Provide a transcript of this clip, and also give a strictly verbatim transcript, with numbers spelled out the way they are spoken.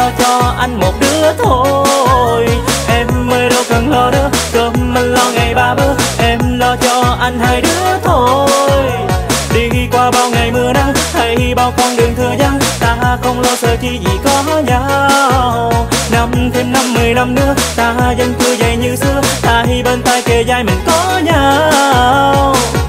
lo cho anh một đứa thôi. Em ơi đâu cần lo nữa, cơm anh lo ngày ba bữa, em lo cho anh hai đứa thôi. Đi qua bao ngày mưa nắng hay bao con đường thừa vắng, ta không lo sợ chi vì có nhau. Năm thêm năm mười năm nữa ta vẫn cứ vậy như xưa, ta hi bên tay kề vai mình có nhau.